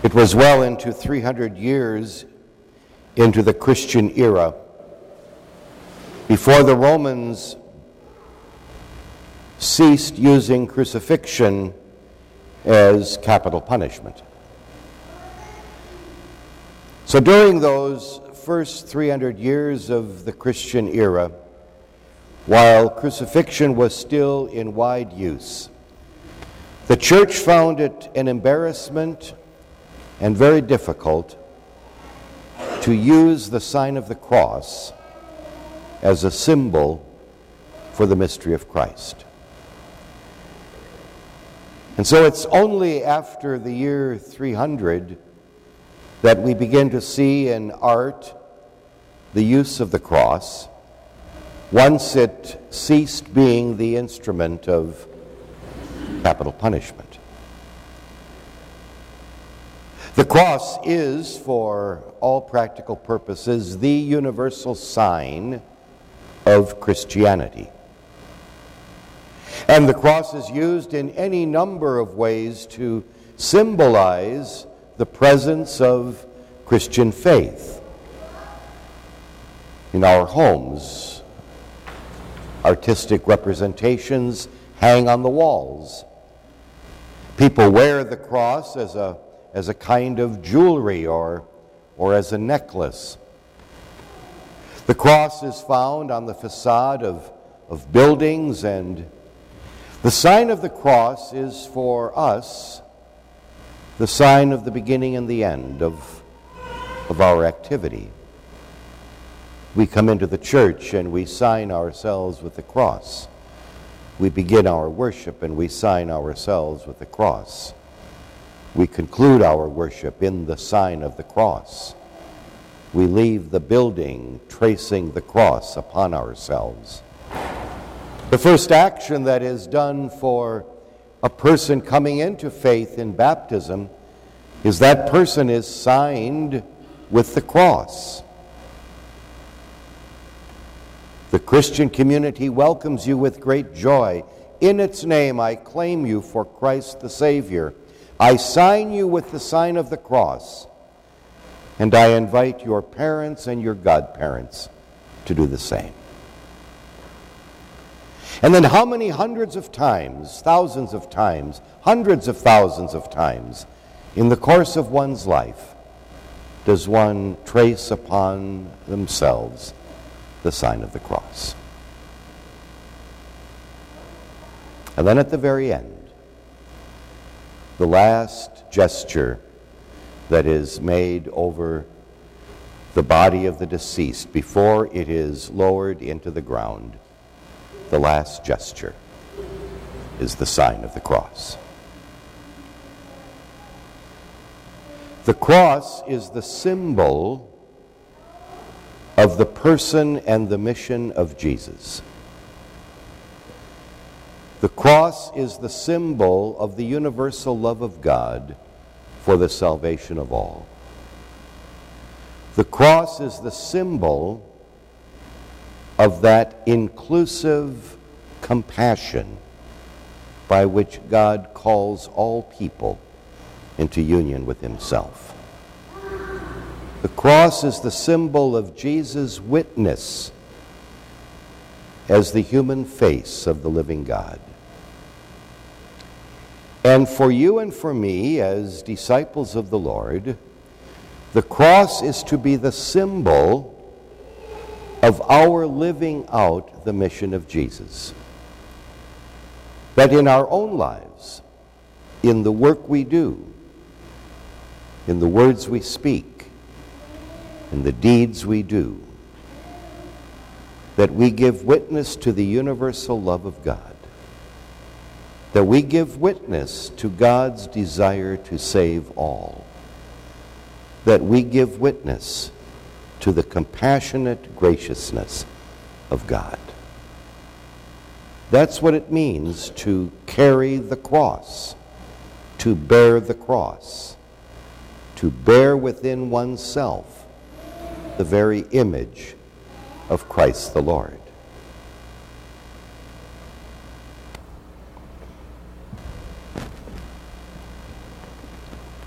It was well into 300 years into the Christian era before the Romans ceased using crucifixion as capital punishment. So during those first 300 years of the Christian era, while crucifixion was still in wide use, the church found it an embarrassment and very difficult to use the sign of the cross as a symbol for the mystery of Christ. And so it's only after the year 300 that we begin to see in art the use of the cross, once it ceased being the instrument of capital punishment. The cross is, for all practical purposes, the universal sign of Christianity. And the cross is used in any number of ways to symbolize the presence of Christian faith. In our homes, artistic representations hang on the walls. People wear the cross as a kind of jewelry or as a necklace. The cross is found on the facade of buildings, and the sign of the cross is for us the sign of the beginning and the end of our activity. We come into the church and we sign ourselves with the cross. We begin our worship and we sign ourselves with the cross. We conclude our worship in the sign of the cross. We leave the building tracing the cross upon ourselves. The first action that is done for a person coming into faith in baptism is that person is signed with the cross. The Christian community welcomes you with great joy. In its name I claim you for Christ the Savior. I sign you with the sign of the cross, and I invite your parents and your godparents to do the same. And then how many hundreds of times, thousands of times, hundreds of thousands of times in the course of one's life does one trace upon themselves the sign of the cross? And then at the very end, the last gesture that is made over the body of the deceased before it is lowered into the ground, the last gesture is the sign of the cross. The cross is the symbol of the person and the mission of Jesus. The cross is the symbol of the universal love of God for the salvation of all. The cross is the symbol of that inclusive compassion by which God calls all people into union with himself. The cross is the symbol of Jesus' witness as the human face of the living God. And for you and for me, as disciples of the Lord, the cross is to be the symbol of our living out the mission of Jesus. That in our own lives, in the work we do, in the words we speak, in the deeds we do, that we give witness to the universal love of God. That we give witness to God's desire to save all. That we give witness to the compassionate graciousness of God. That's what it means to carry the cross, to bear the cross, to bear within oneself the very image of Christ the Lord.